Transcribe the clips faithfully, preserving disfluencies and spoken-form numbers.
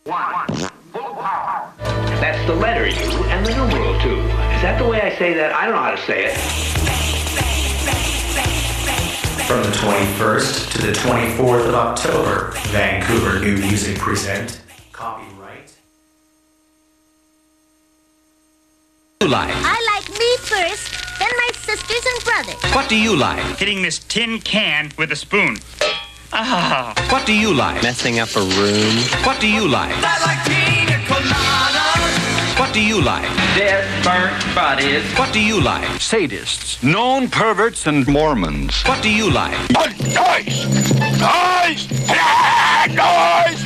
One. Full power. That's the letter U and the numeral two. Is that the way I say that? I don't know how to say it. From the twenty-first to the twenty-fourth of October, Vancouver New Music present Copyright. You like? I like me first, then my sisters and brothers. What do you like? Hitting this tin can with a spoon. Ah. What do you like? Messing up a room. What do you like? I like pina coladas. What do you like? Dead, burnt bodies. What do you like? Sadists, known perverts, and Mormons. What do you like? Noise! Noise! Noise!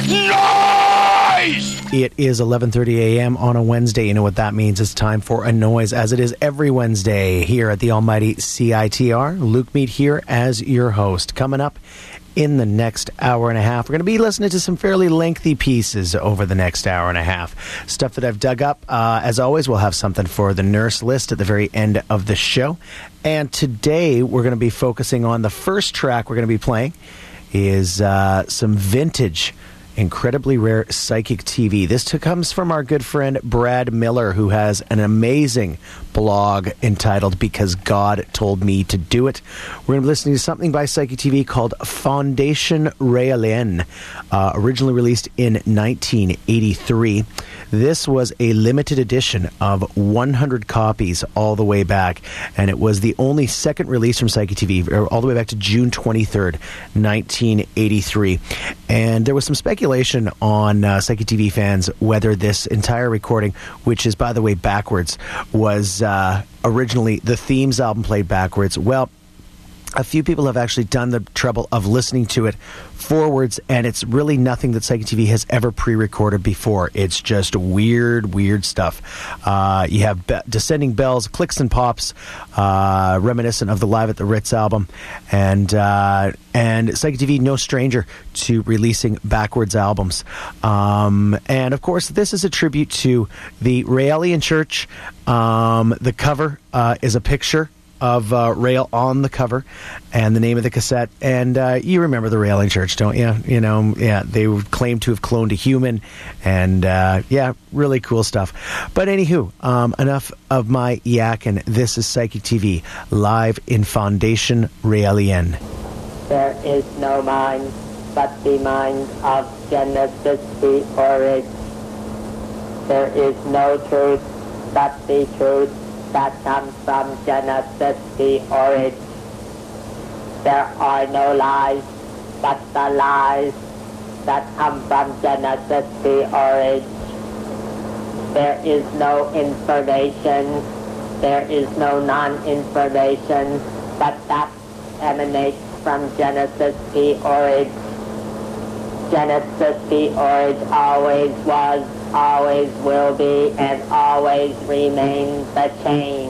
Noise! It is eleven thirty a.m. on a Wednesday. You know what that means. It's time for a noise, as it is every Wednesday here at the almighty C I T R. Luke Mead here as your host. Coming up in the next hour and a half, we're going to be listening to some fairly lengthy pieces over the next hour and a half. Stuff that I've dug up. Uh, as always, we'll have something for the nurse list at the very end of the show. And today, we're going to be focusing on the first track we're going to be playing is uh, some vintage, incredibly rare psychic T V. This t- comes from our good friend Brad Miller, who has an amazing blog entitled Because God Told Me to Do It. We're going to be listening to something by Psychic T V called Fondation Réalienne, uh, originally released in nineteen eighty-three. This was a limited edition of one hundred copies all the way back, and it was the only second release from Psychic T V, all the way back to June twenty-third, nineteen eighty-three. And there was some speculation on uh, Psychic T V fans whether this entire recording, which is, by the way, backwards, was uh, originally the Themes album played backwards. Well, a few people have actually done the trouble of listening to it forwards, and it's really nothing that Psychic T V has ever pre-recorded before. It's just weird, weird stuff. Uh, you have be- descending bells, clicks and pops, uh, reminiscent of the Live at the Ritz album, and uh, and Psychic T V, no stranger to releasing backwards albums. Um, and of course, this is a tribute to the Raelian Church. Um, the cover uh, is a picture of uh, Rael on the cover, and the name of the cassette. And uh, you remember the Raelian Church, don't you? You know, yeah, they claim to have cloned a human, and uh, yeah, really cool stuff. But anywho, um, enough of my yak, and this is Psychic T V live in Fondation Réalienne. There is no mind but the mind of Genesis the origin. There is no truth but the truth that comes from Genesis the origin. There are no lies but the lies that come from Genesis the origin. There is no information, there is no non-information, but that emanates from Genesis the origin. Genesis the origin always was, always will be, and always remains the change.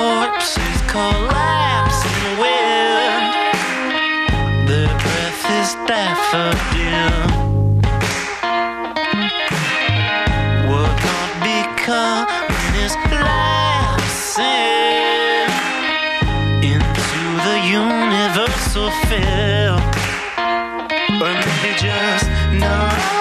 corpses collapse in wind. Their breath is daffodil. What not become is lapsing into the universal field. Or maybe just no.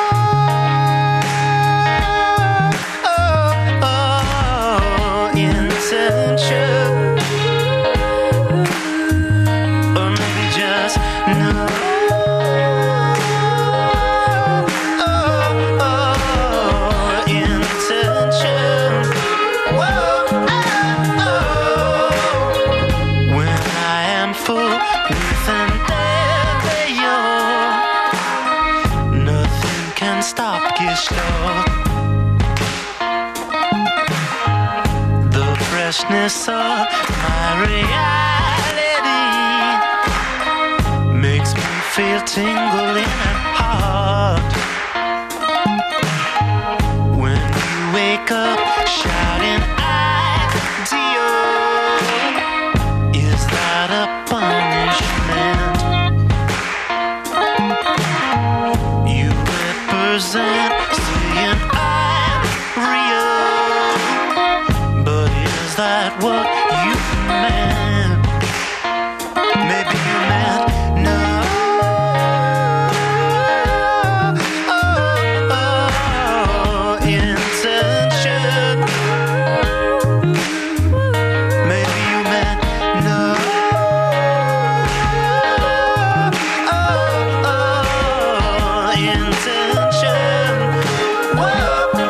The freshness of my reality makes me feel tingling at heart. When you wake up shouting idea, is that a punishment? You represent saying I'm real, but is that what you meant? Maybe you meant no. Oh, oh, intention. Maybe you meant no. Oh, oh, intention. Whoa.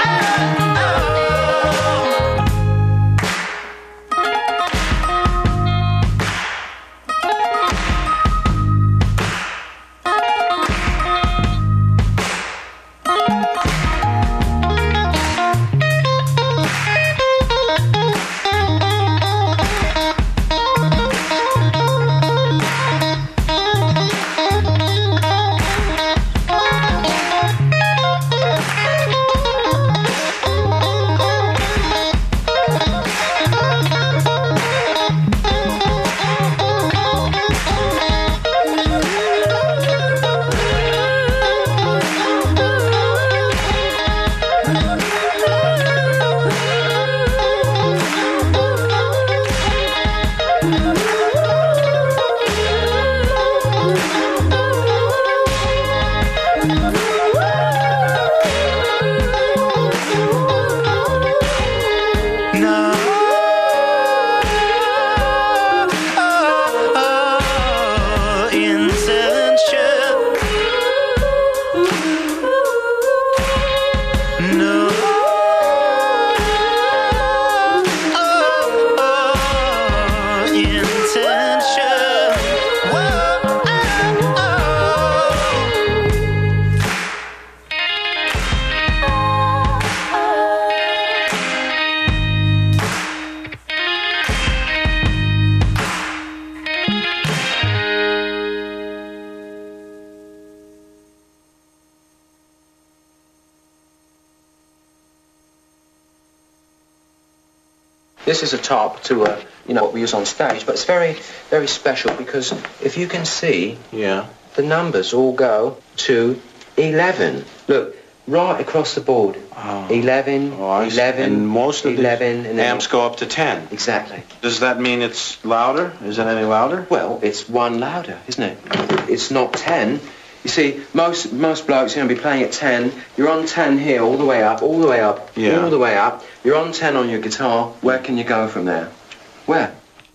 This is a top to a, you know, what we use on stage, but it's very, very special because if you can see, yeah, the numbers all go to eleven. Look, right across the board. Oh. eleven, oh, eleven, and most of eleven, the and amps go up to ten. Exactly. Does that mean it's louder? Is it any louder? Well, it's one louder, isn't it? It's not ten. You see, most most blokes are going to be playing at ten. You're on ten here, all the way up, all the way up, yeah. all the way up. You're on ten on your guitar. Where can you go from there? Where?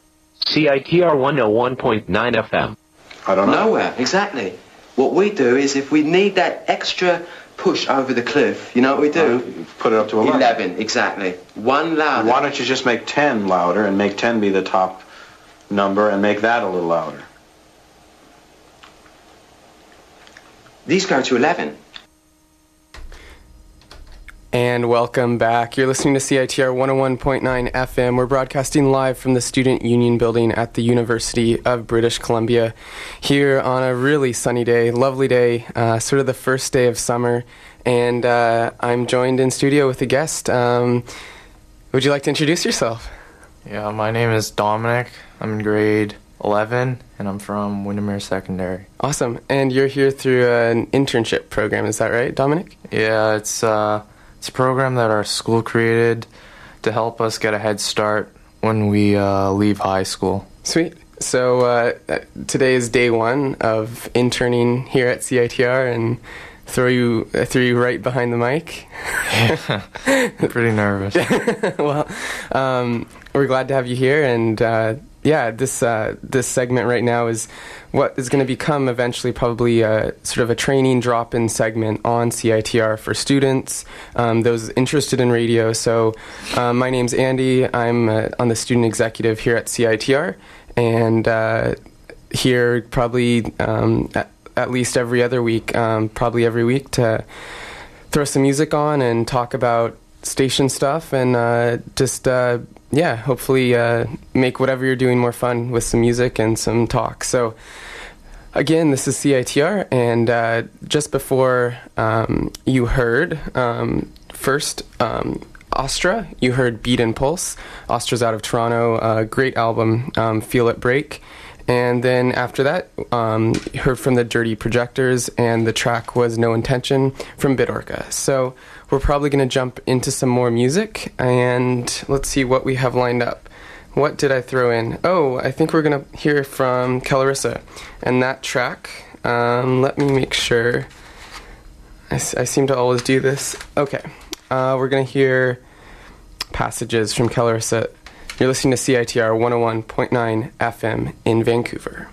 C I T R one oh one point nine F M. I don't know. Nowhere, exactly. What we do is if we need that extra push over the cliff, you know what we do? Uh, put it up to eleven. eleven, exactly. One louder. Why don't you just make ten louder and make ten be the top number and make that a little louder? These go to eleven. And welcome back. You're listening to C I T R one oh one point nine F M. We're broadcasting live from the Student Union Building at the University of British Columbia here on a really sunny day, lovely day, uh, sort of the first day of summer. And uh, I'm joined in studio with a guest. Um, would you like to introduce yourself? Yeah, my name is Dominic. I'm in grade eleven, and I'm from Windermere Secondary. Awesome. And you're here through an internship program, is that right, Dominic? Yeah, it's, uh, it's a program that our school created to help us get a head start when we uh, leave high school. Sweet. So uh, today is day one of interning here at C I T R, and throw you uh, throw you right behind the mic. Yeah, I'm pretty nervous. Well, um, we're glad to have you here, and uh, yeah, this uh, this segment right now is what is going to become eventually probably a, sort of a training drop-in segment on C I T R for students, um, those interested in radio. So um, my name's Andy. I'm uh, on the student executive here at C I T R, and uh, here probably um, at, at least every other week, um, probably every week, to throw some music on and talk about station stuff, and uh, just uh, yeah, hopefully uh, make whatever you're doing more fun with some music and some talk. So again, this is C I T R, and uh, just before um, you heard um, first um, Astra, you heard Beat and Pulse. Astra's out of Toronto, uh, great album, um, Feel It Break. And then after that, um, heard from the Dirty Projectors, and the track was No Intention from Bidorka. So we're probably going to jump into some more music, and let's see what we have lined up. What did I throw in? Oh, I think we're going to hear from Calarissa. And that track, um, let me make sure. I, I seem to always do this. Okay. Uh, we're going to hear Passages from Calarissa. You're listening to C I T R one oh one point nine F M in Vancouver.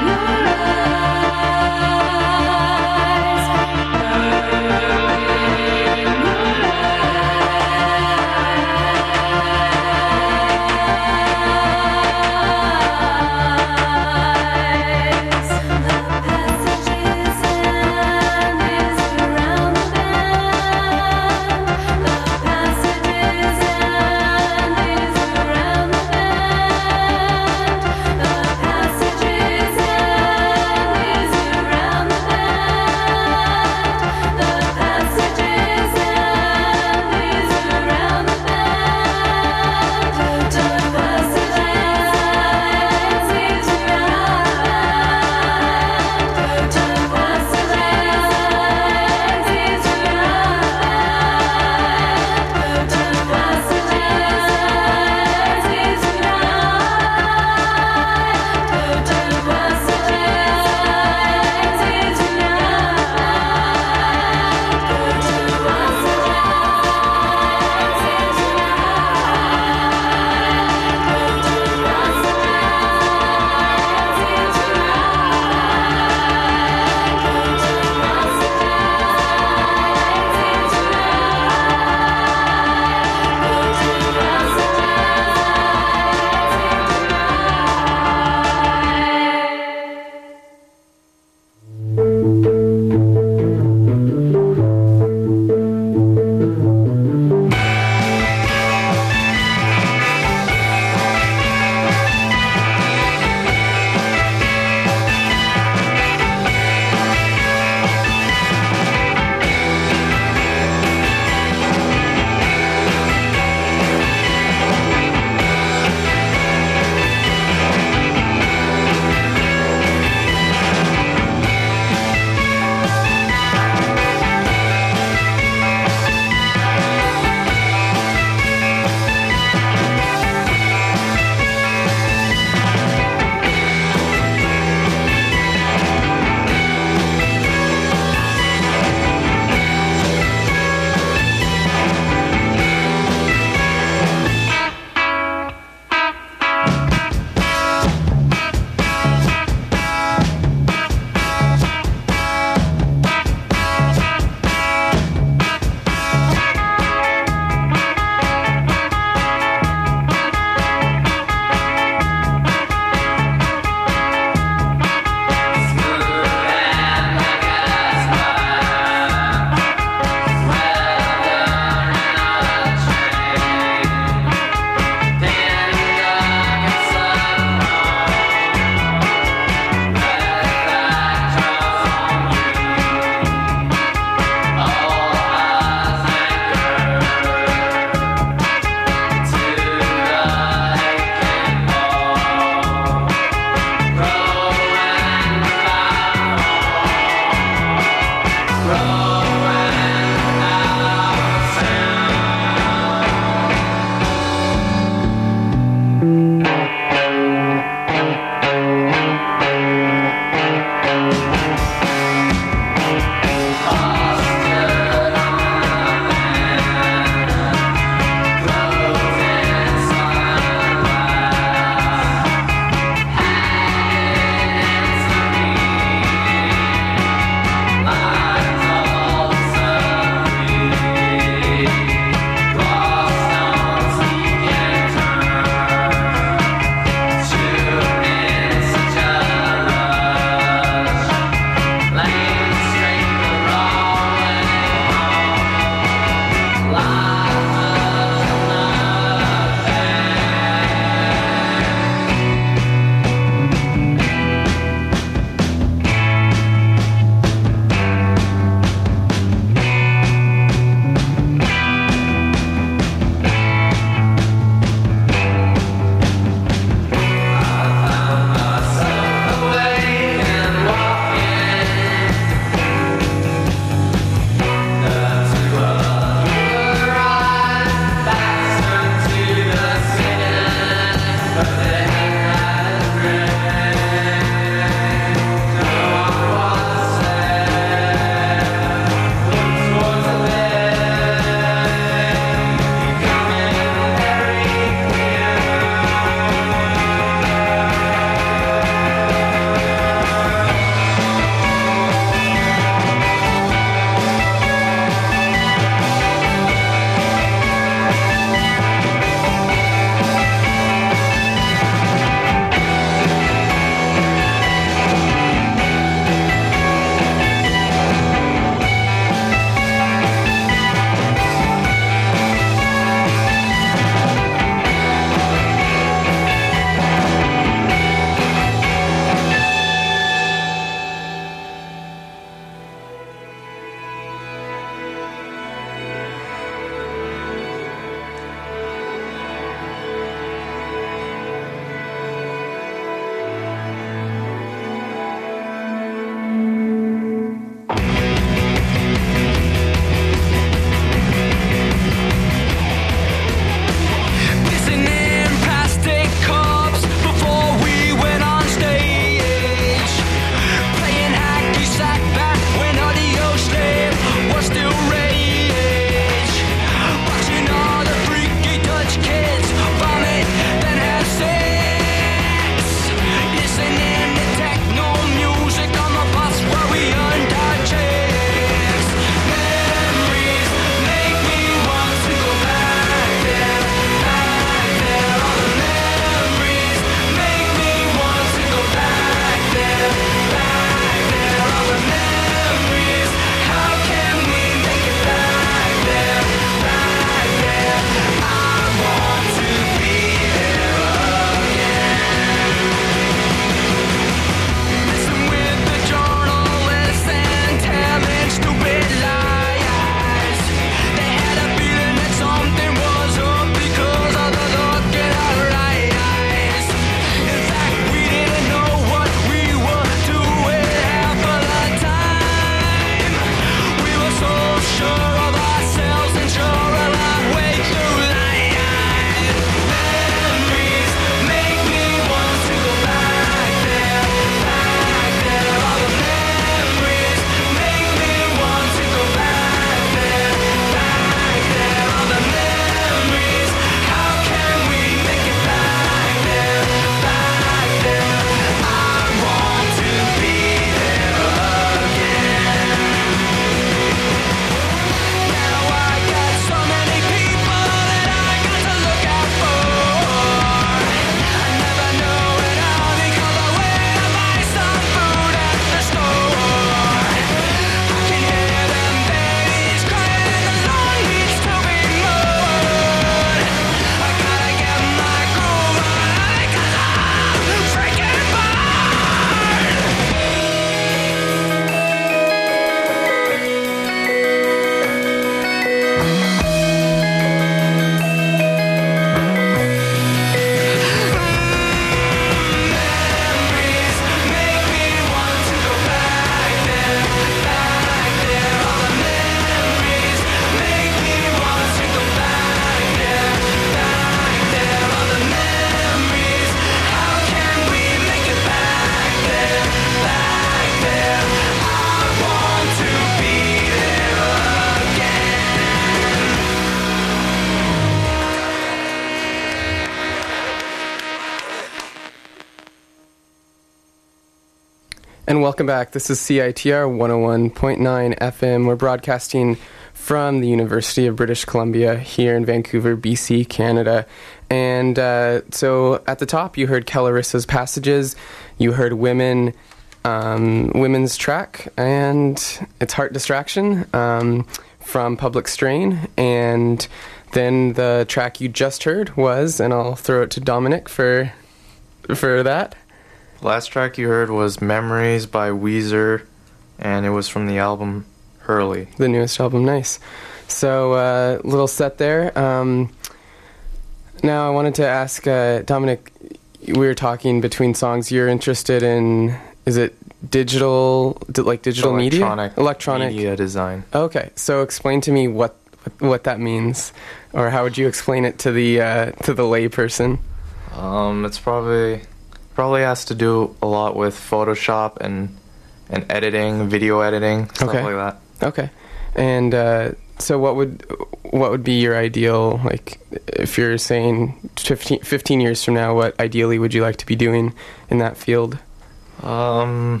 And welcome back. This is C I T R one oh one point nine F M. We're broadcasting from the University of British Columbia here in Vancouver, B C, Canada. And uh, so at the top, you heard Calorissa's Passages. You heard Women, um, Women's Track, and It's Heart Distraction um, from Public Strain. And then the track you just heard was, and I'll throw it to Dominic for for that. Last track you heard was Memories by Weezer, and it was from the album Hurley. The newest album, nice. So, uh, little set there. Um, now, I wanted to ask, uh, Dominic, we were talking between songs, you're interested in, is it digital, like digital Electronic media? Electronic media design. Okay, so explain to me what what that means, or how would you explain it to the uh, to the lay person? Um, it's probably... Probably has to do a lot with Photoshop and and editing, video editing, stuff okay. like that. Okay. And uh, so what would what would be your ideal, like, if you're saying fifteen, fifteen years from now, what ideally would you like to be doing in that field? Um,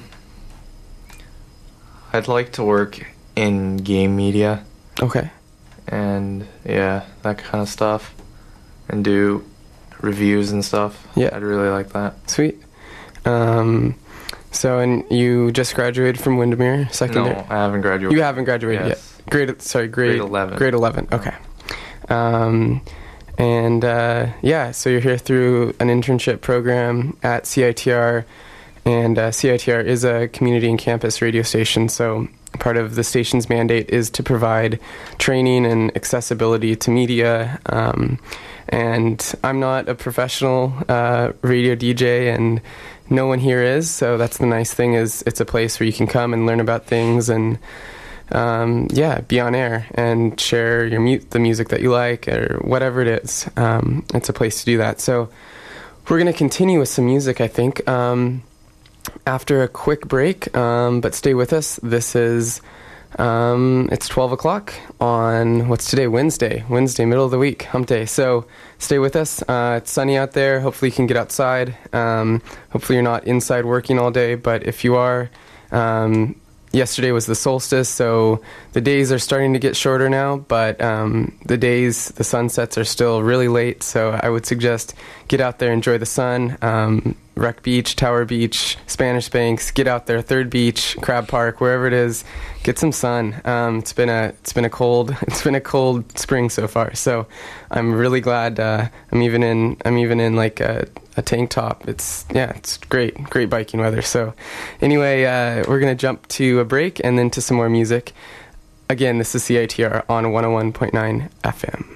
I'd like to work in game media. Okay. And, yeah, that kind of stuff. And do reviews and stuff. Yeah. I'd really like that. Sweet. Um, so, and you just graduated from Windermere Secondary? No, I haven't graduated. You haven't graduated yes. yet? Grade, sorry, grade... Grade eleven. Grade eleven, okay. Um, and, uh, yeah, so you're here through an internship program at C I T R, and uh, C I T R is a community and campus radio station, so part of the station's mandate is to provide training and accessibility to media. Um, and I'm not a professional uh, radio D J, and no one here is, so that's the nice thing, is it's a place where you can come and learn about things and um, yeah, be on air and share your mu- the music that you like or whatever it is. Um, it's a place to do that. So we're going to continue with some music, I think, um, after a quick break, um, but stay with us. This is, um, it's twelve o'clock on, what's today, Wednesday, Wednesday, middle of the week, hump day. So stay with us. Uh, it's sunny out there. Hopefully you can get outside. Um, hopefully you're not inside working all day, but if you are, um, yesterday was the solstice, so the days are starting to get shorter now, but um, the days, the sunsets are still really late, so I would suggest get out there, enjoy the sun. Um, Wreck Beach, Tower Beach, Spanish Banks, get out there, Third Beach, Crab Park, wherever it is, get some sun. Um, it's been a it's been a cold it's been a cold spring so far, so I'm really glad. Uh, I'm even in I'm even in like a, a tank top. It's yeah, it's great, great biking weather. So anyway, uh, we're gonna jump to a break and then to some more music. Again, this is C I T R on one oh one point nine F M.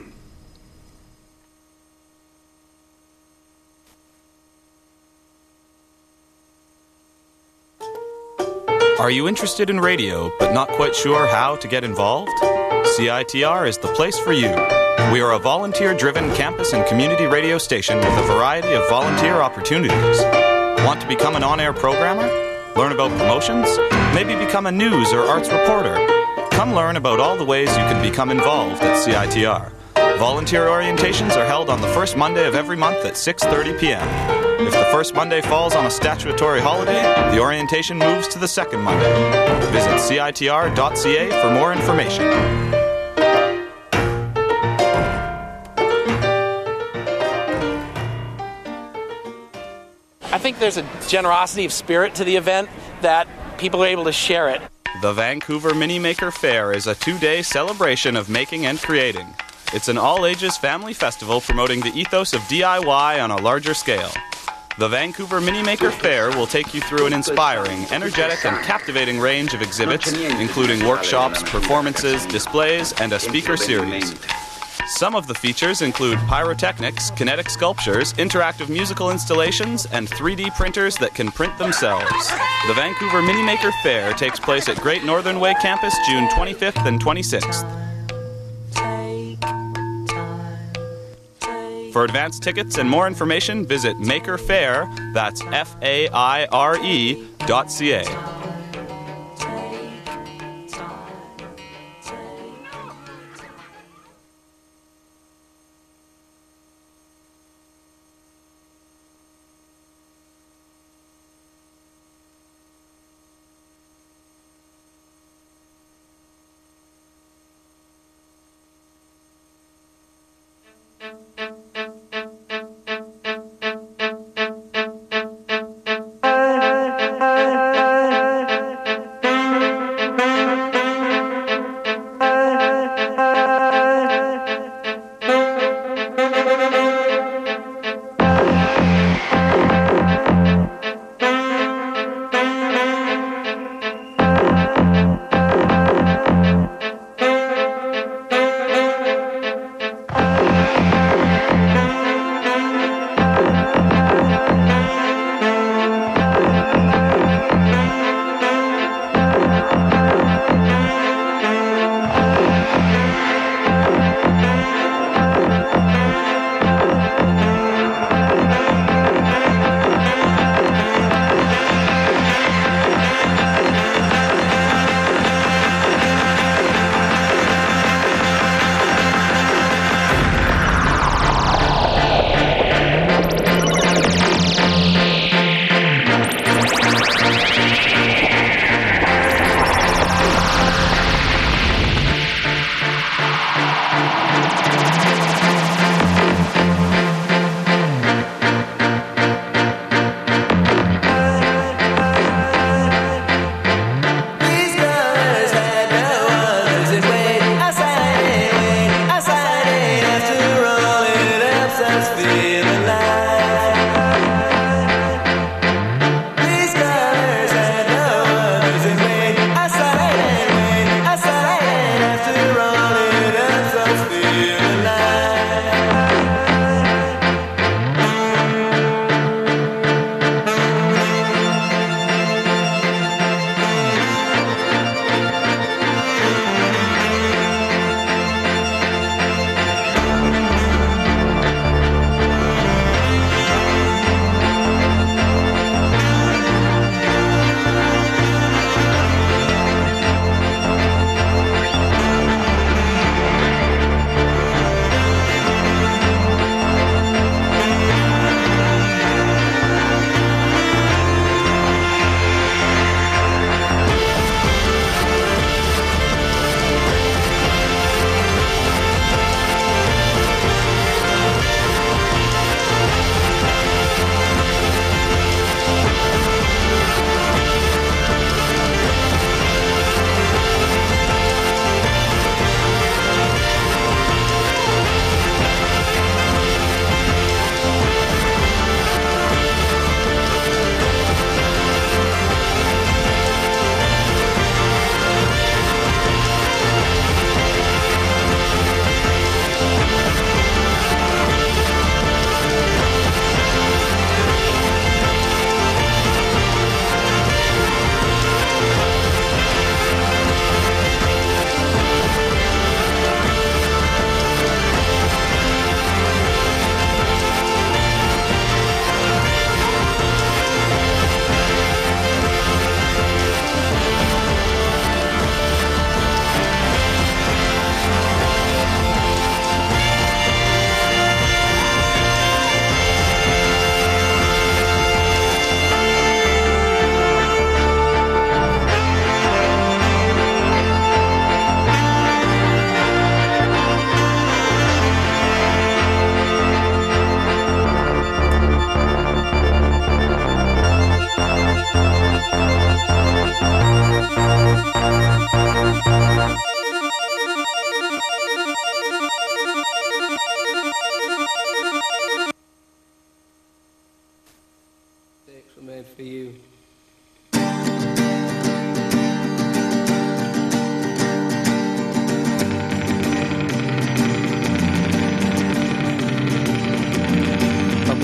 Are you interested in radio but not quite sure how to get involved? C I T R is the place for you. We are a volunteer-driven campus and community radio station with a variety of volunteer opportunities. Want to become an on-air programmer? Learn about promotions? Maybe become a news or arts reporter? Come learn about all the ways you can become involved at C I T R. Volunteer orientations are held on the first Monday of every month at six thirty p.m. If the first Monday falls on a statutory holiday, the orientation moves to the second Monday. Visit C I T R dot C A for more information. I think there's a generosity of spirit to the event that people are able to share it. The Vancouver Mini Maker Fair is a two-day celebration of making and creating. It's an all-ages family festival promoting the ethos of D I Y on a larger scale. The Vancouver Mini Maker Fair will take you through an inspiring, energetic, and captivating range of exhibits, including workshops, performances, displays, and a speaker series. Some of the features include pyrotechnics, kinetic sculptures, interactive musical installations, and three D printers that can print themselves. The Vancouver Mini Maker Fair takes place at Great Northern Way Campus June twenty-fifth and twenty-sixth. For advance tickets and more information, visit Maker Fair, that's F A I R E, dot C A.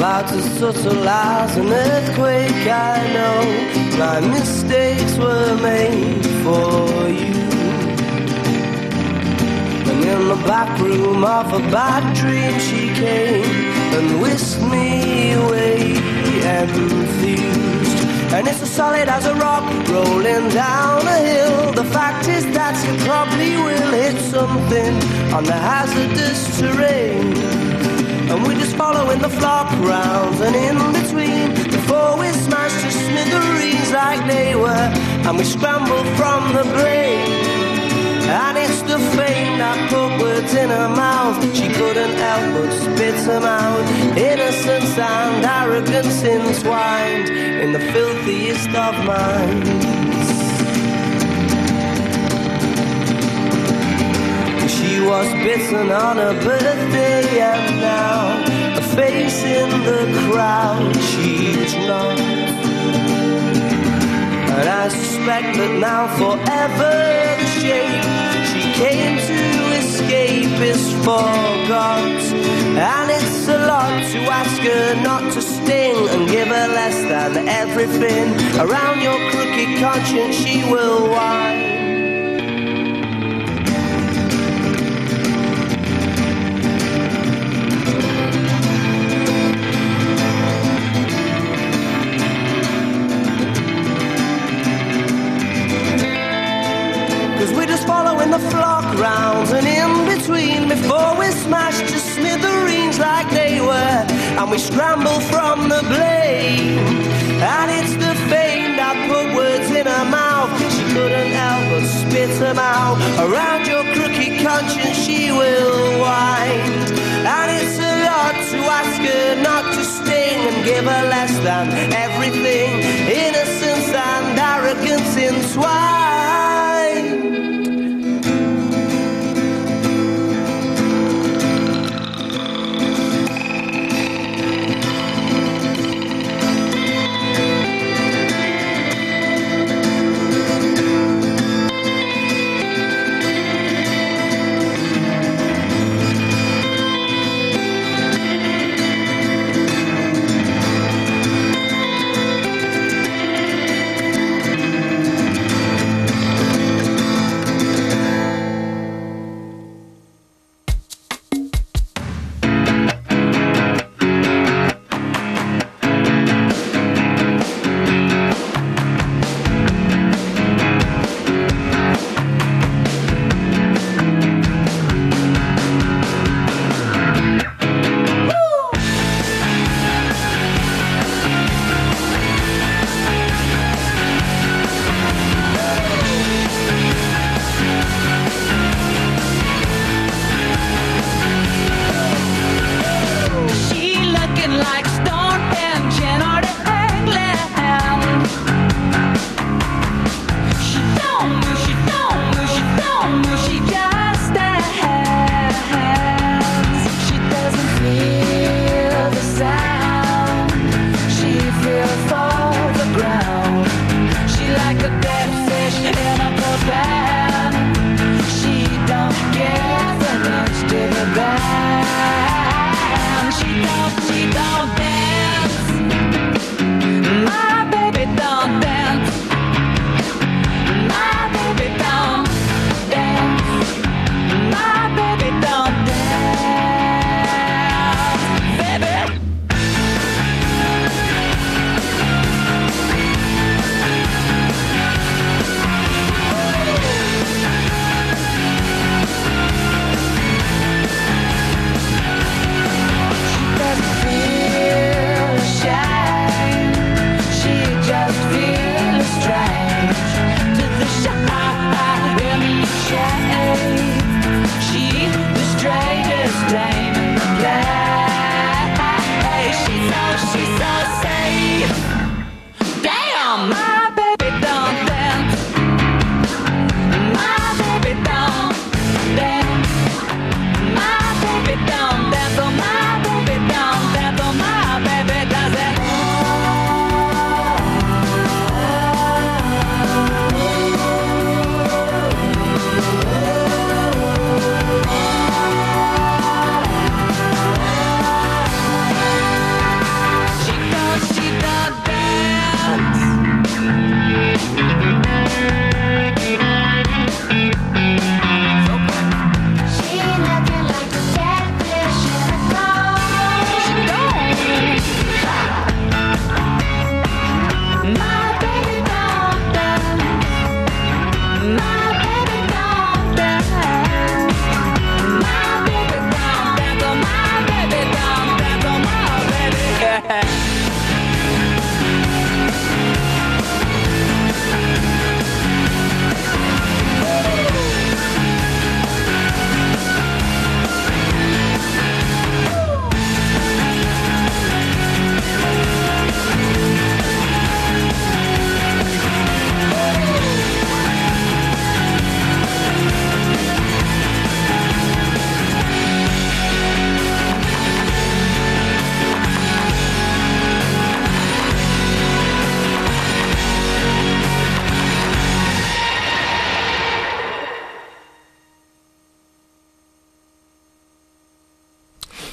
about as subtle as an earthquake. I know my mistakes were made for you. And in the back room of a bad dream she came and whisked me away enthused. And it's as solid as a rock rolling down a hill. The fact is that you probably will hit something on the hazardous terrain. And we just follow in the flock rounds and in between, before we smash to smithereens like they were, and we scramble from the brain. And it's the fame that put words in her mouth. She couldn't help but spit them out. Innocence and arrogance entwined in the filthiest of minds. She was bitten on her birthday, and now a face in the crowd she's not. And I suspect that now forever the shape she came to escape is forgot. And it's a lot to ask her not to sting and give her less than everything. Around your crooked conscience she will whine. Following the flock rounds and in between, before we smash to smithereens like they were, and we scramble from the blame. And it's the fame that put words in her mouth. She couldn't help but spit them out. Around your crooked conscience she will wind. And it's a lot to ask her not to sting and give her less than everything. Innocence and arrogance entwined.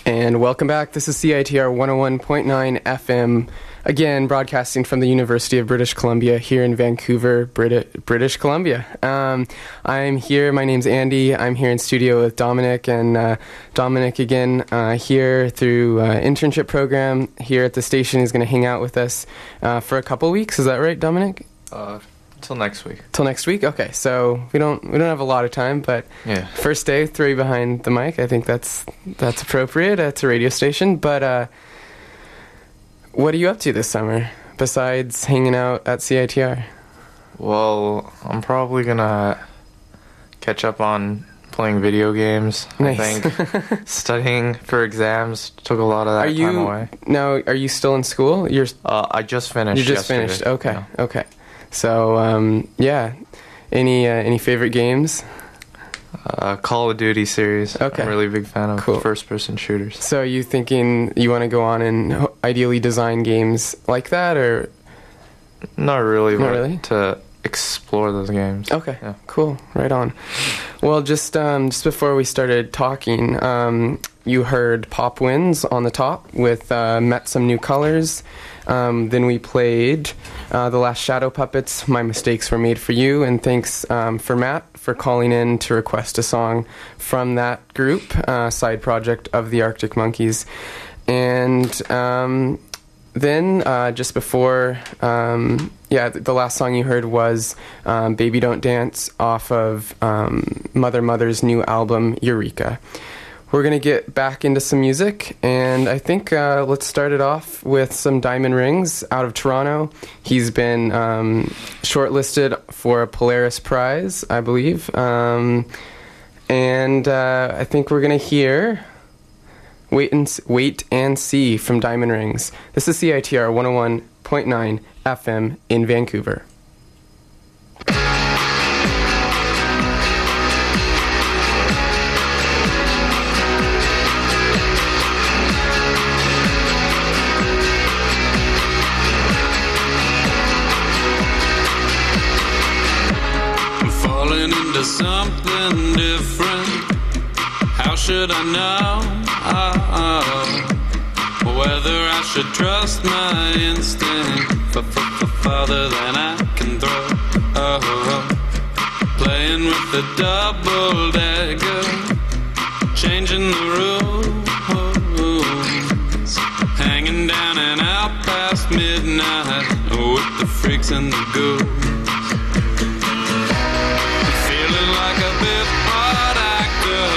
And welcome back. This is C I T R one oh one point nine F M, again broadcasting from the University of British Columbia here in Vancouver, Brit- British Columbia. Um, I'm here, my name's Andy. I'm here in studio with Dominic, and uh, Dominic again uh, here through uh, internship program here at the station. He's going to hang out with us uh, for a couple weeks. Is that right, Dominic? Uh, till next week. Till next week? Okay, so we don't we don't have a lot of time, but yeah. First day, throw you behind the mic. I think that's that's appropriate. It's a radio station. But uh, what are you up to this summer besides hanging out at C I T R? Well, I'm probably gonna catch up on playing video games. Nice. I think studying for exams took a lot of that are you, time away. Now, are you still in school? You're. Uh, I just finished. You just yesterday. finished. Okay. Yeah. Okay. So, um, yeah. Any uh, any favorite games? Uh, Call of Duty series. Okay. I'm a really big fan of cool. first-person shooters. So, are you thinking you want to go on and ideally design games like that, or? Not really. Not but really. To explore those games. Okay. Yeah. Cool. Right on. Well, just um, just before we started talking, um, you heard Pop Winds on the top with uh, Met Some New Colors. Um, then we played uh, The Last Shadow Puppets, My Mistakes Were Made For You, and thanks um, for Matt for calling in to request a song from that group, uh, side project of the Arctic Monkeys. And um, then uh, just before, um, yeah, the last song you heard was um, Baby Don't Dance off of um, Mother Mother's new album, Eureka. We're going to get back into some music, and I think uh, let's start it off with some Diamond Rings out of Toronto. He's been um, shortlisted for a Polaris Prize, I believe, um, and uh, I think we're going to hear Wait and, Wait and See from Diamond Rings. This is C I T R one oh one point nine F M in Vancouver. Into something different. How should I know oh, whether I should trust my instinct farther than I can throw? Oh, playing with the double dagger, changing the rules, hanging down and out past midnight with the freaks and the ghouls. Like a bit part actor,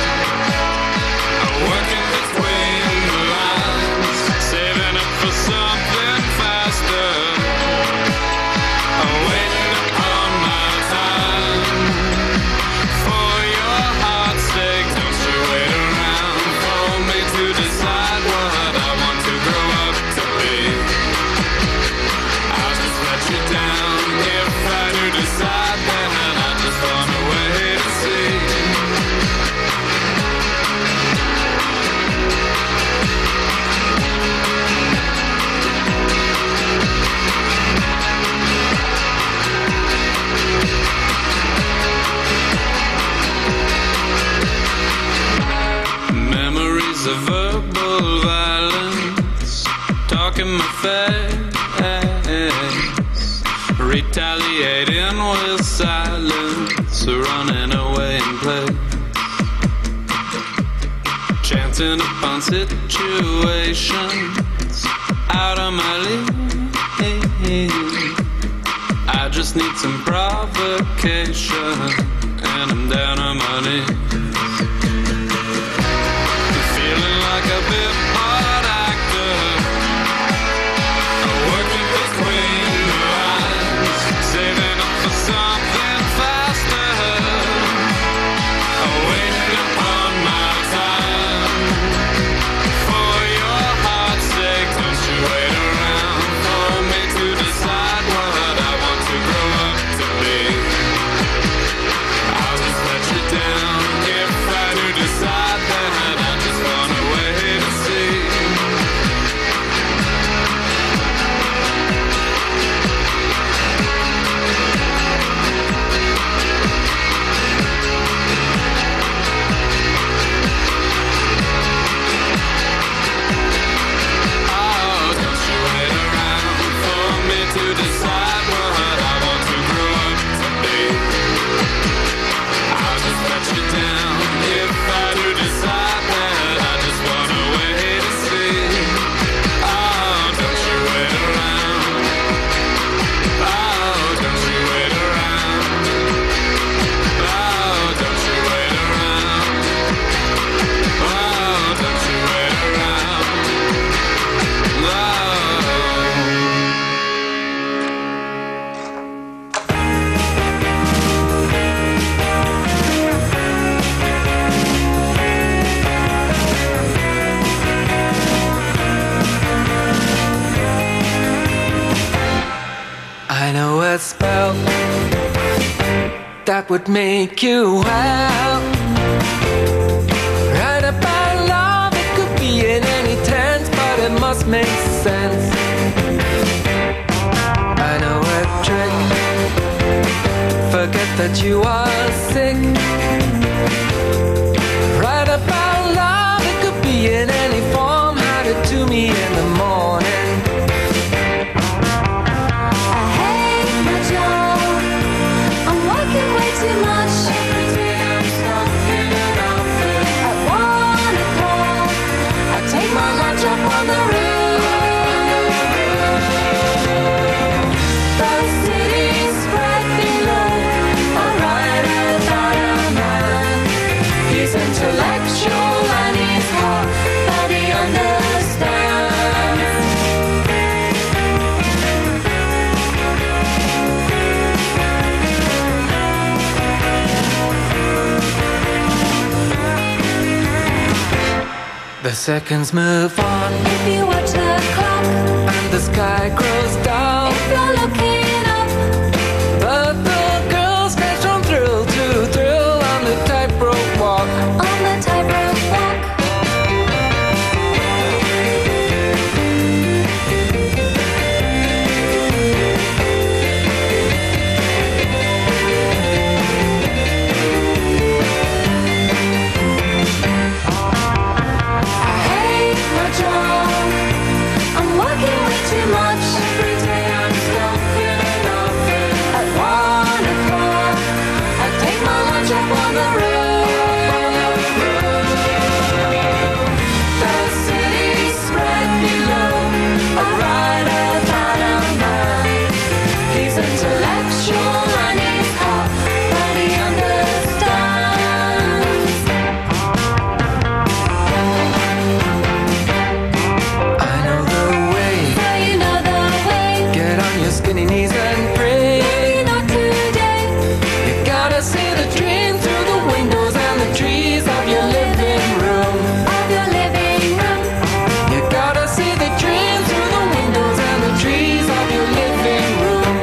working between the lines, saving up for something faster, waiting upon my time. For your heart's sake, don't you wait around for me to decide what I want to grow up to be. I'll just let you down if I do decide that I just wanna wait and see. Memories of verbal violence, talking my face, retaliating with silence, running away in place, chancing upon situations out of my league. I just need some provocation, and I'm down on my knees, feeling like a bit part actor, working between the lines, saving up for something faster, waiting upon my time. For your heart's sake, don't you wait around for me to decide what I want to grow up to be. I'll just let you down if I do spell that would make you well. Right about love, it could be in any tense, but it must make sense. I know a trick. Forget that you are sick. Right about love, it could be in any form. Hide it to me in the morning. Too much. Every day I'm stalking and I'm feeling. I wanna call. I take my lunch up on the roof. The city's spread below. I ride a bottom line. He's intellectual and he's hot, but he understands. The seconds move on. If you watch the clock, and the sky grows dark. If you're looking up, but the girls catch on thrill to thrill on the tightrope walk. On the tightrope walk. I'm working way too much. Every day I'm stalking and I'm feeling. At one o'clock, I take my lunch up on the road. The city's spread below. A rider bottom line. He's intellectual and he's hot, but he understands. I know the way. So you know the way. Get on your skinny knees and pray. Maybe not today. You gotta see the dream through the windows and the trees of your living room. Of your living room. You gotta see the dream through the windows and the trees of your living room.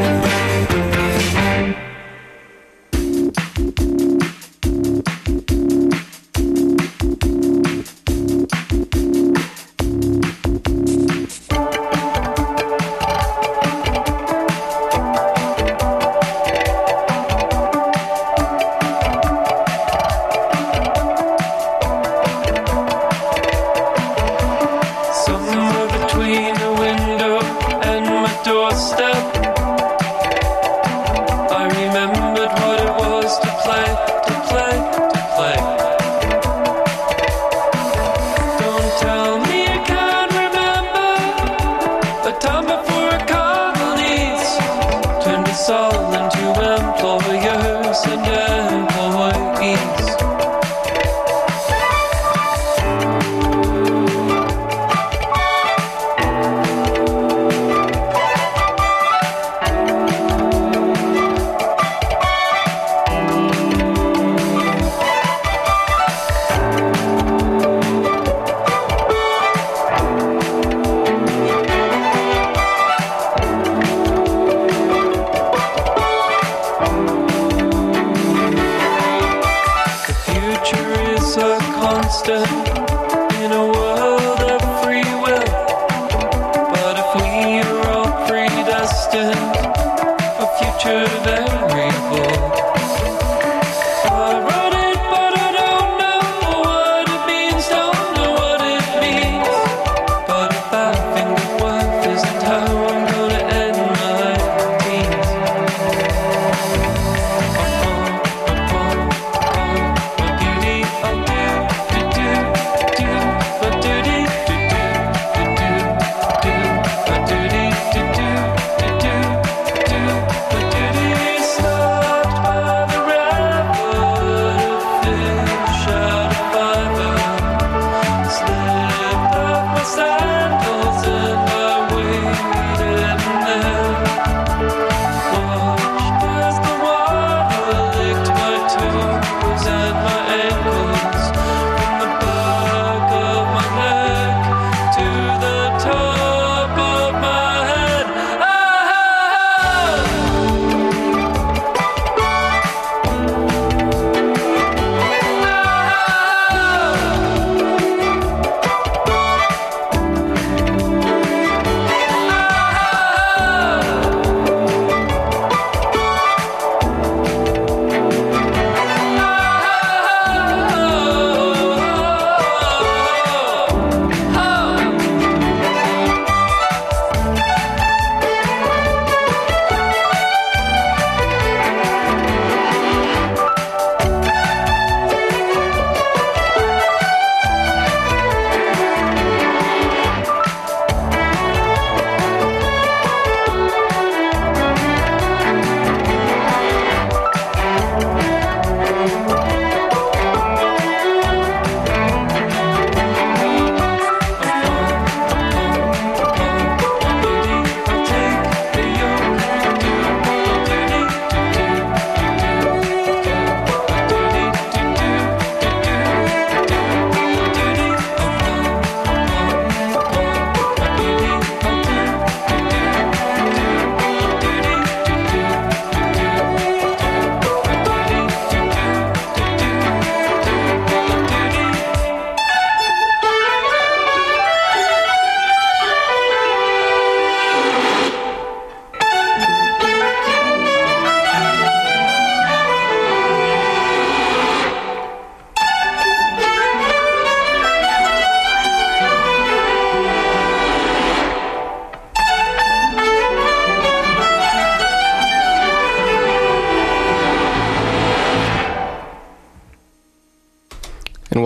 Somewhere between the window and my doorstep, I remembered what it was to play, to play, to play. Don't tell me you can't remember a time before a colonies turned us all into employers and employees. The future is a constant in a world of free will. But if we are all predestined, a future variable. I wrote it, but I don't know what it means, don't know what it means. But if I think that worth isn't how I'm gonna end my teens. My beauty, I'll do, do, do, do. My duty, do, do, do, do, do. My duty, do, do, do, do, do. My duty is not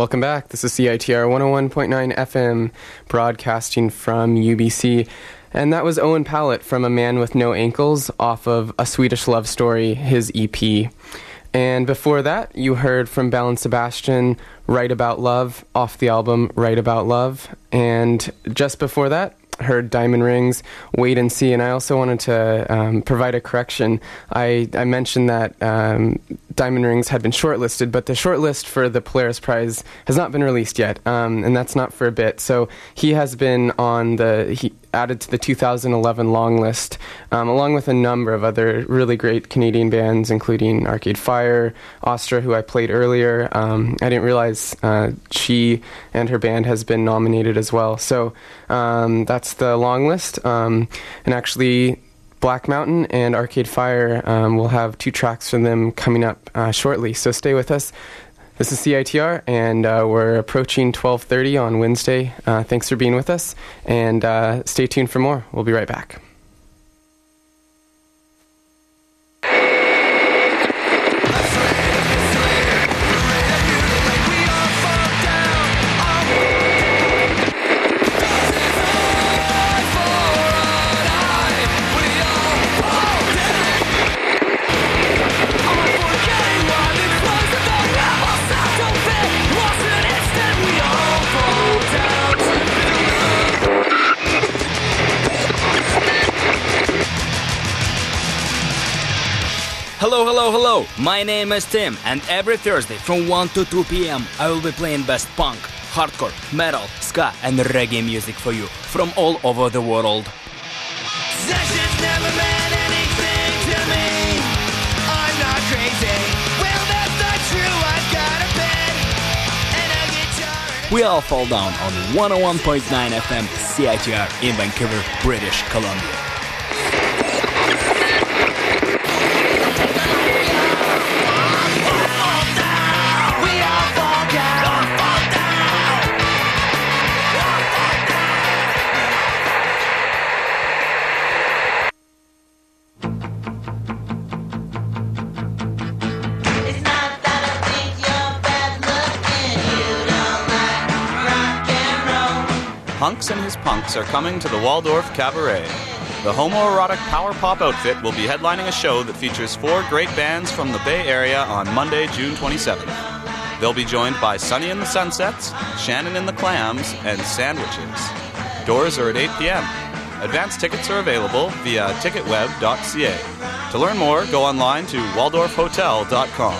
welcome back. This is C I T R one oh one point nine F M, broadcasting from U B C. And that was Owen Pallett from A Man With No Ankles off of A Swedish Love Story, his E P. And before that, you heard from Belle and Sebastian, Write About Love, off the album Write About Love. And just before that, heard Diamond Rings, Wait and See. And I also wanted to um, provide a correction. I, I mentioned that um, Diamond Rings had been shortlisted, but the shortlist for the Polaris Prize has not been released yet, um, and that's not for a bit. So he has been on the... He, added to the two thousand eleven long list, um, along with a number of other really great Canadian bands, including Arcade Fire, Astra, who I played earlier. Um, I didn't realize uh, she and her band has been nominated as well. So um, that's the long list. Um, and actually, Black Mountain and Arcade Fire um, will have two tracks from them coming up uh, shortly. So stay with us. This is C I T R, and uh, we're approaching twelve thirty on Wednesday. Uh, thanks for being with us, and uh, stay tuned for more. We'll be right back. Hello, hello, hello, my name is Tim, and every Thursday from one to two p.m. I will be playing best punk, hardcore, metal, ska and reggae music for you from all over the world. Sessions never meant anything to me. I'm not crazy. Well, that's not true. I've got a bed and a guitar. We all fall down on one oh one point nine F M C I T R in Vancouver, British Columbia. Hunks and His Punks are coming to the Waldorf Cabaret. The homoerotic power pop outfit will be headlining a show that features four great bands from the Bay Area on Monday, June twenty-seventh. They'll be joined by Sunny and the Sunsets, Shannon and the Clams, and Sandwiches. Doors are at eight p.m. Advance tickets are available via ticketweb dot c a. To learn more, go online to waldorf hotel dot com.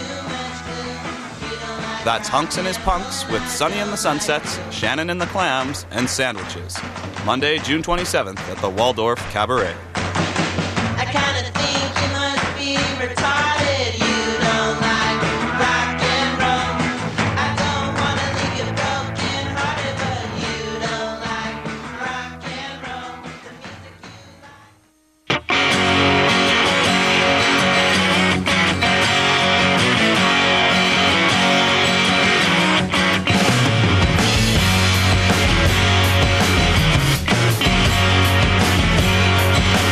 That's Hunks and His Punks with Sunny and the Sunsets, Shannon and the Clams, and Sandwiches. Monday, June twenty-seventh at the Waldorf Cabaret. I kinda think you must be retarded. You don't like rock and roll. I don't wanna leave you broken hearted, but you don't like rock and roll. The music you like.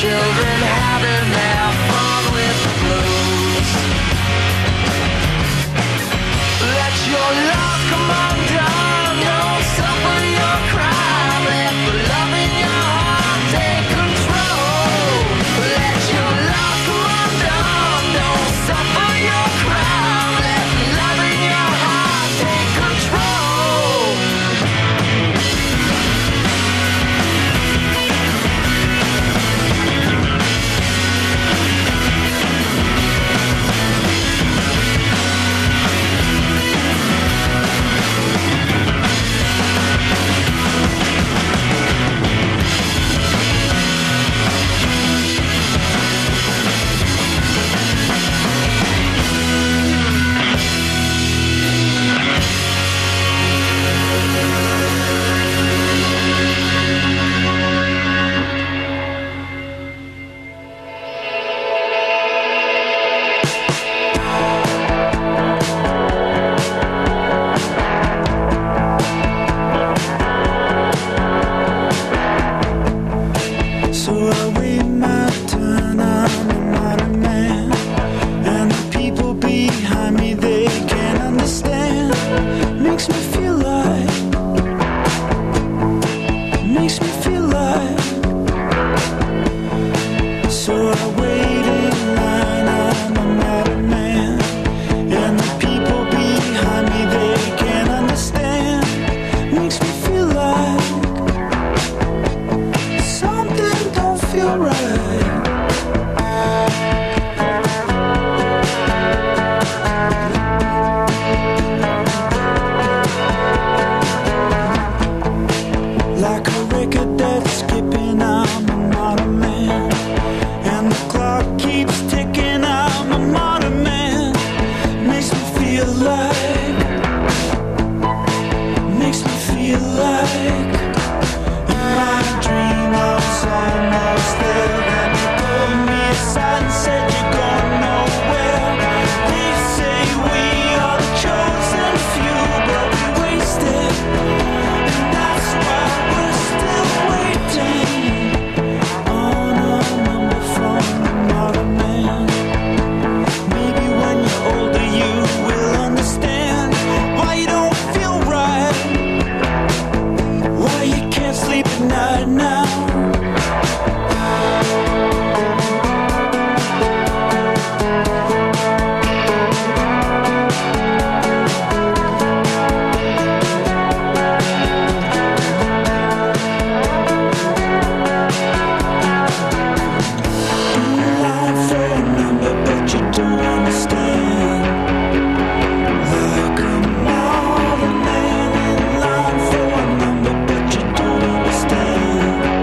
children having their fun with the blues. Let your love come undone, don't suffer your crime. Let the love in your heart take control. Let your love come undone, don't suffer your crime. Let the love in your heart take control. So I wait my turn, I'm a modern man, and the people behind me, they can't understand. Makes me feel like, makes me feel like. So I wait in line, I'm a modern man, and the people behind me, they can't understand. Makes me feel like something don't feel right. Like a record that's skipping, I'm a modern man, and the clock keeps ticking, I'm a modern man. Makes me feel like, makes me feel like in my dream I was almost there. Then you pulled me aside and said you're going nowhere. They say we are the chosen few, but we wasted, and that's why we're still waiting on a number from the modern man. Maybe when you're older you will understand why you don't feel right, why you can't sleep at night now. Line for a number, but you don't understand. Like a modern man in line for a number, but you don't understand.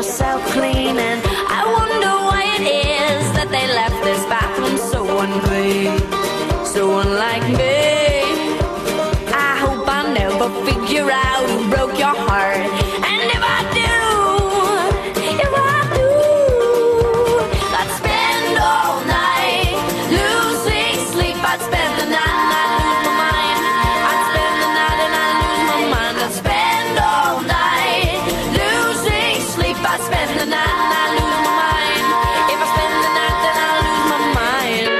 yourself clean. And I wonder why it is that they left this bathroom so unclean, so unlike me. I hope I never figure out who broke your heart. And if I do, if I do, I'd spend all night losing sleep. I'd spend the night and I'd lose my mind. I'd spend the night and I'd lose my mind. I'd spend all night losing sleep. I'd spend the night and I'd lose my mind. If I spend the night, then I'll lose my mind.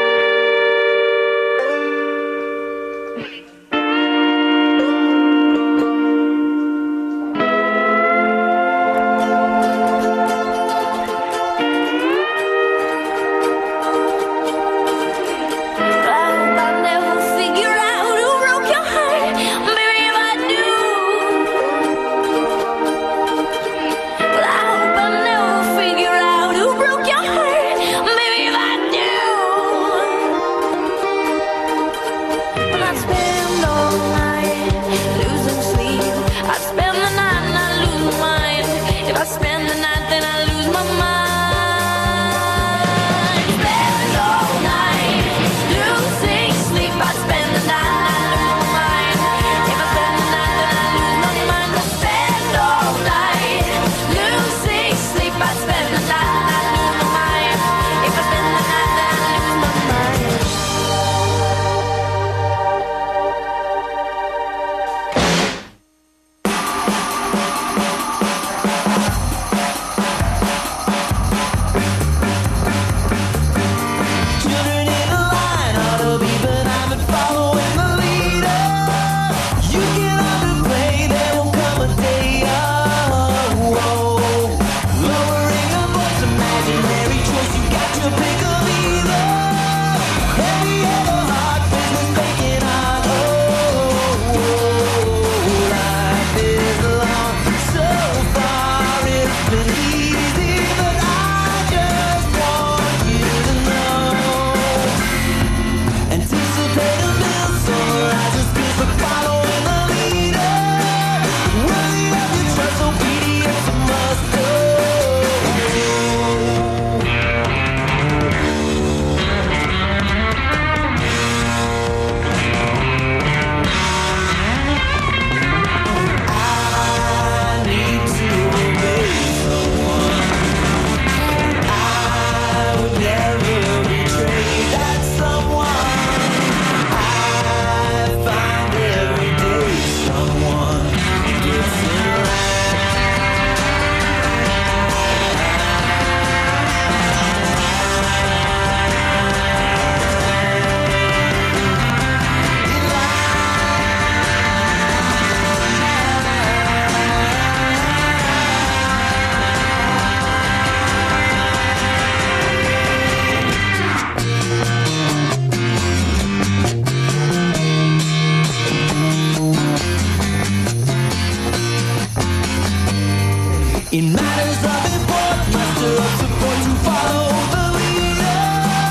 In matters of importance, muster up support to follow the leader.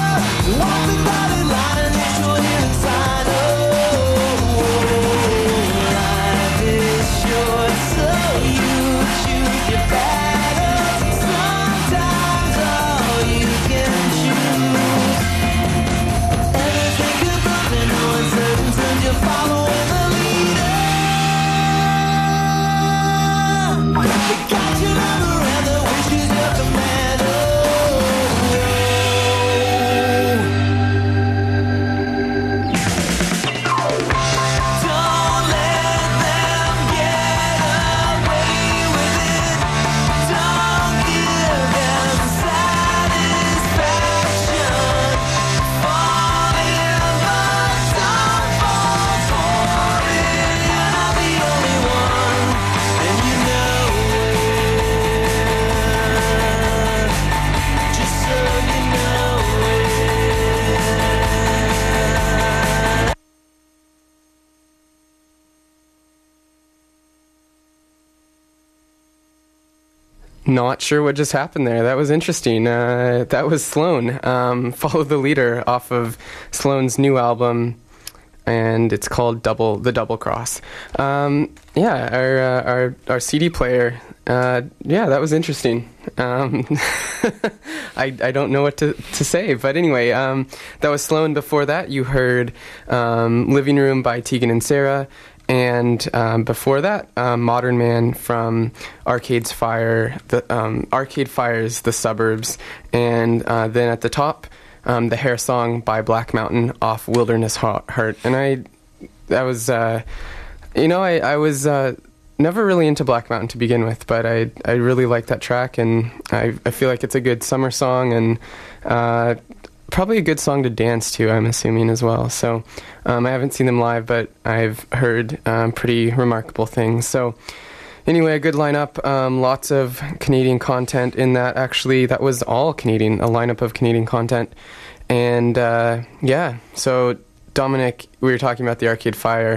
Walk the dotted line and make sure you're inside. Oh, life is short, so you choose your battles. Sometimes all you can choose. Everything could move in no uncertain terms. You're following the leader. They got your number and the wishes your command. Oh, don't let them get away with it. Don't give them satisfaction. Fall in, but don't fall for it. You're not the only one, and you know it. Just so you know it. Not sure what just happened there. That was interesting. Uh, that was Sloan. Um, Follow the Leader off of Sloan's new album, and it's called Double the Double Cross. Um, yeah, our, uh, our our C D player. Uh, yeah, that was interesting. Um, I I don't know what to, to say, but anyway, um, that was Sloan. Before that, you heard um, Living Room by Tegan and Sarah. And um, before that, um, Modern Man from Arcade's Fire, the um, Arcade Fire's The Suburbs, and uh, then at the top, um, the Hair Song by Black Mountain off Wilderness Heart. And I, that was, uh, you know, I, I was uh, never really into Black Mountain to begin with, but I I really like that track, and I I feel like it's a good summer song, and uh, probably a good song to dance to, I'm assuming, as well. So um, I haven't seen them live, but I've heard um, pretty remarkable things. So anyway, a good lineup. Um, lots of Canadian content in that. Actually, that was all Canadian, a lineup of Canadian content. And uh, yeah, so Dominic, we were talking about the Arcade Fire.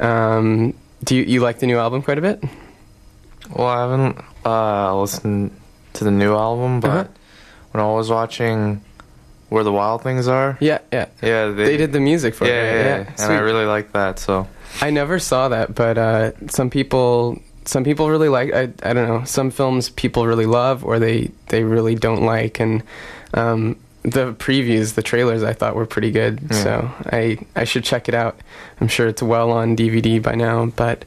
Um, do you, you like the new album quite a bit? Well, I haven't uh, listened to the new album, but Uh-huh. when I was watching Where the Wild Things Are, Yeah, yeah. yeah, they, They did the music for yeah, it. yeah, right? yeah, Yeah, and sweet. I really like that. So I never saw that, but uh, some people, some people really like. I, I don't know. Some films people really love, or they, they really don't like. And um, the previews, the trailers, I thought were pretty good. Yeah. So I, I should check it out. I'm sure it's well on D V D by now. But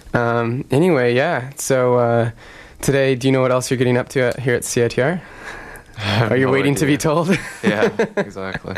um, anyway, yeah. So uh, today, do you know what else you're getting up to at, here at C I T R? Are you no waiting to idea. be told? Yeah, exactly.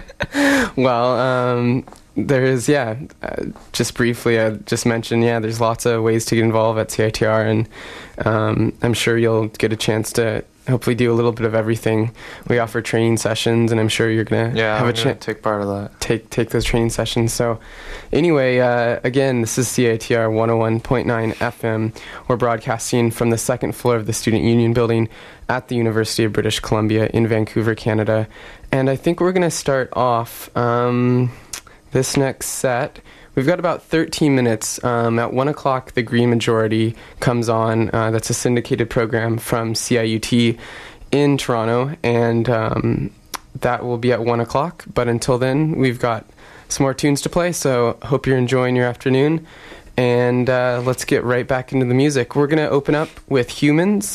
Well, um, there's, yeah, uh, just briefly, I just mentioned, yeah, there's lots of ways to get involved at C I T R, and um, I'm sure you'll get a chance to hopefully do a little bit of everything. We offer training sessions, and I'm sure you're going to Yeah, have I'm a gonna chance take part of that. Take take those training sessions. So anyway, uh, again, this is C I T R one oh one point nine F M. We're broadcasting from the second floor of the Student Union Building at the University of British Columbia in Vancouver, Canada. And I think we're going to start off um, this next set. We've got about thirteen minutes. Um, at one o'clock, The Green Majority comes on. Uh, that's a syndicated program from C I U T in Toronto, and um, that will be at one o'clock. But until then, we've got some more tunes to play, so hope you're enjoying your afternoon. And uh, let's get right back into the music. We're going to open up with Humans,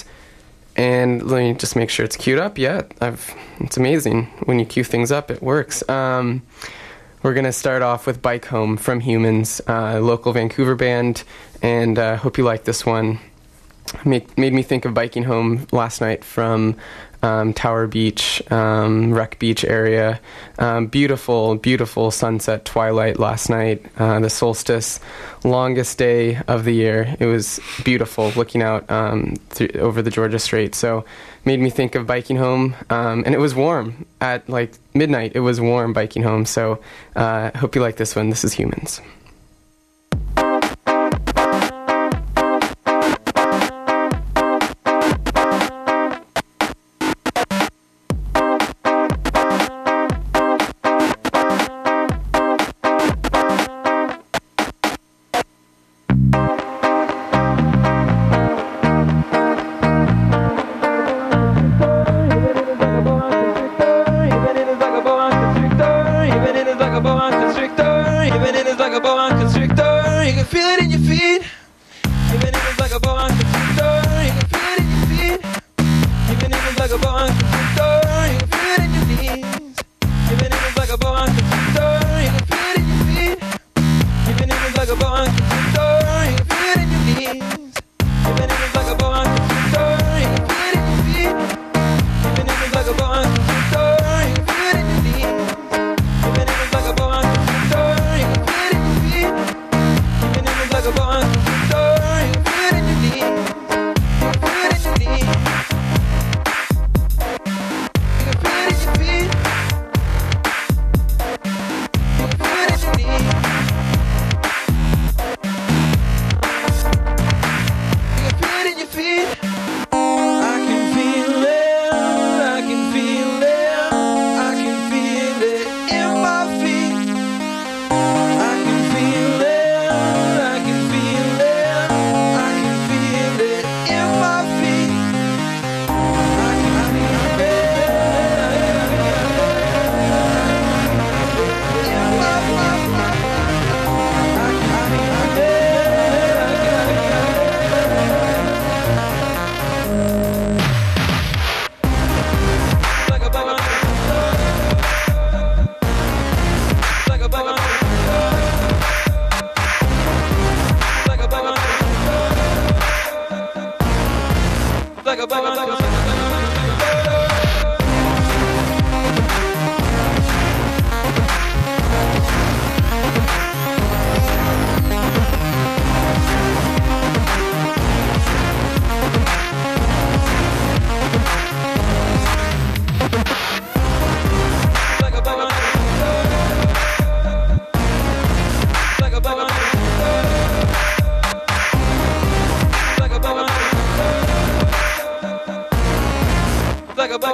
and let me just make sure it's queued up. Yeah, I've, it's amazing. When you queue things up, it works. Um... We're going to start off with Bike Home from Humans, a uh, local Vancouver band, and I uh, hope you like this one. Make, made me think of biking home last night from um, Tower Beach, um, Wreck Beach area. Um, beautiful, beautiful sunset twilight last night, uh, the solstice, longest day of the year. It was beautiful looking out um, th- over the Georgia Strait. So made me think of biking home, um, and it was warm at like midnight. It was warm biking home. So I uh, hope you like this one. This is Humans. Even it is like a boa constrictor.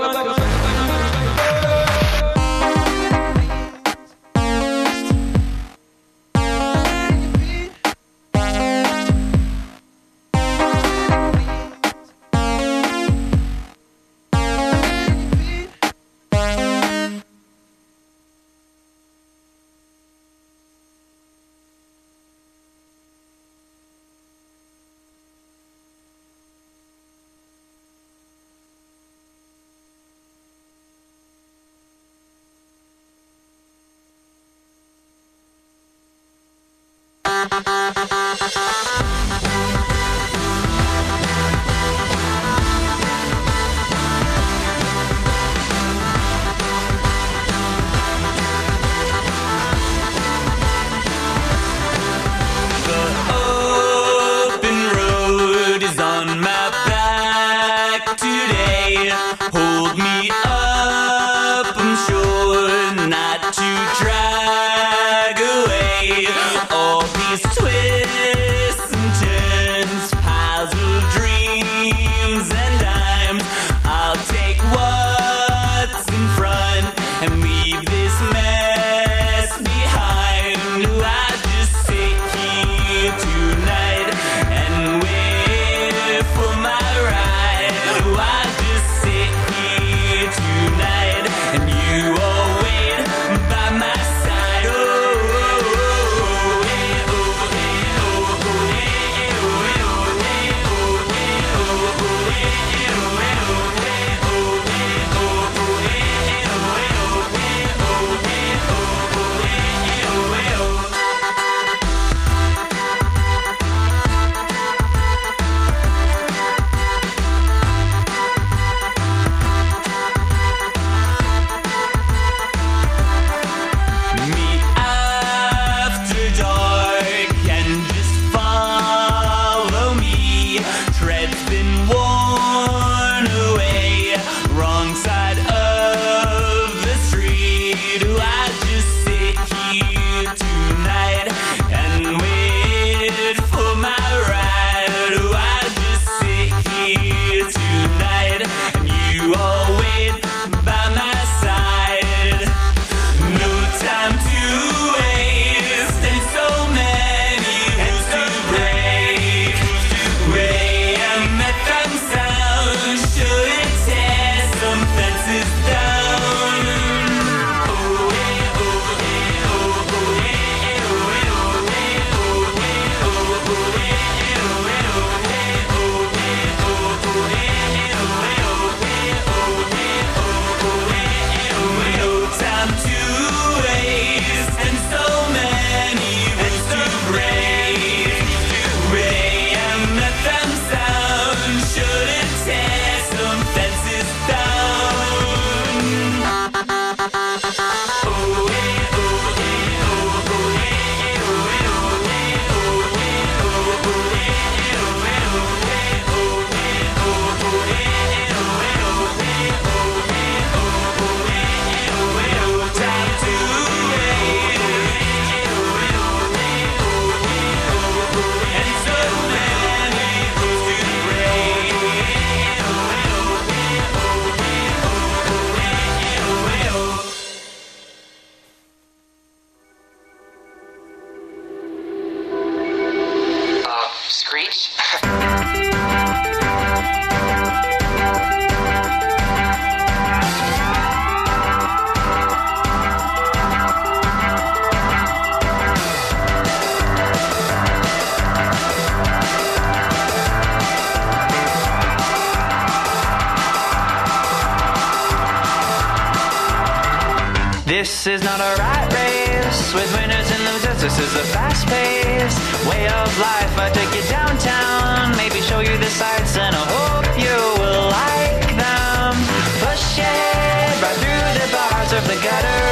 This is not a rat race with winners and losers. This is a fast-paced way of life. I take you downtown, maybe show you the sights, and I hope you will like them. Push it right through the bars of the gutter.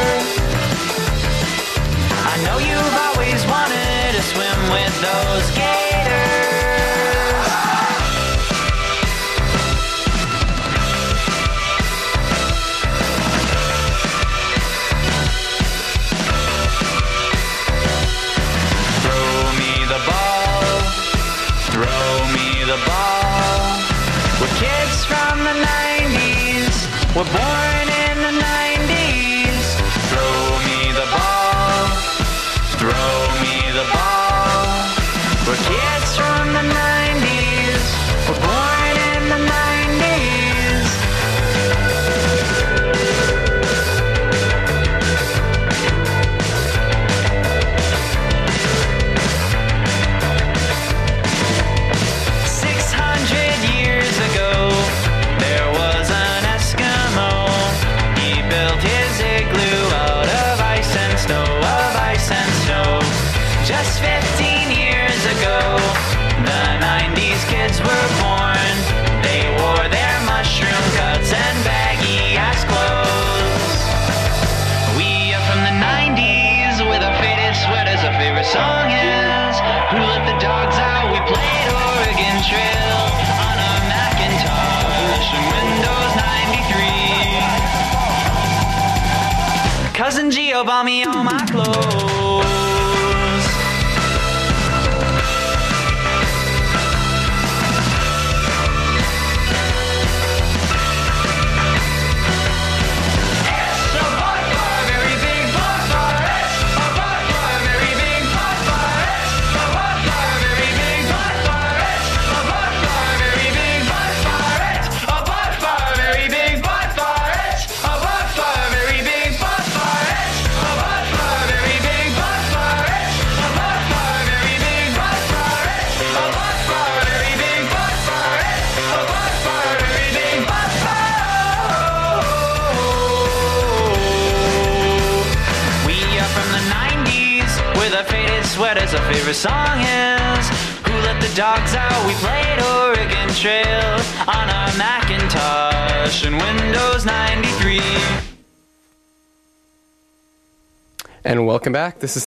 I know you've always wanted to swim with those gators. The ball. We're kids from the nineties were born in the nineties. Throw me the ball, throw me the ball. We're kids from the nineties, were born in the nineties. Six hundred years ago, there was an Eskimo. He built his igloo out of ice and snow, of ice and snow. Just fifteen years ago, the nineties kids were born. They wore their mushroom cuts and baggy ass clothes. We are from the nineties with our faded sweaters. Our favorite song is Who Let the Dogs Out? We played Oregon Trail on a Macintosh and Windows ninety-three. Cousin Gio bought me all my clothes. Sweaters, our favorite song is Who Let the Dogs Out? We played Oregon Trail on our Macintosh and Windows ninety-three. And welcome back. This is